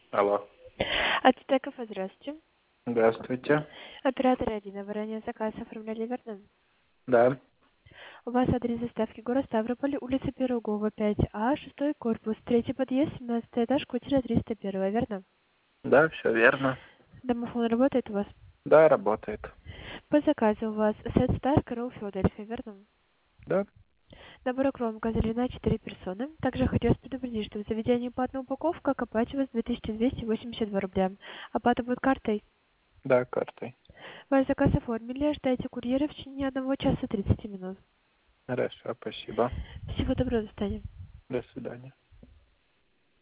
Алло. От Стеков, здравствуйте. Здравствуйте. Оператор 1. Вы ранее заказ оформляли, верно? Да, У вас адрес доставки город Ставрополь, улица Пирогова, 5А, 6 корпус, 3 подъезд, 17 этаж, квартира 301, верно? да, все верно. Домофон работает у вас? Да, работает. По заказу у вас сет Star Королл Филадельфия, верно? Да, Набор кромка залена 4 персоны. Также хотелось предупредить, что в заведении платная упаковка оплачивается 2282 рубля. Оплата будет картой. да, картой. Ваш заказ оформили, ждайте курьера в течение 1 часа 30 минут. Хорошо, спасибо. Всего доброго, до свидания. До свидания.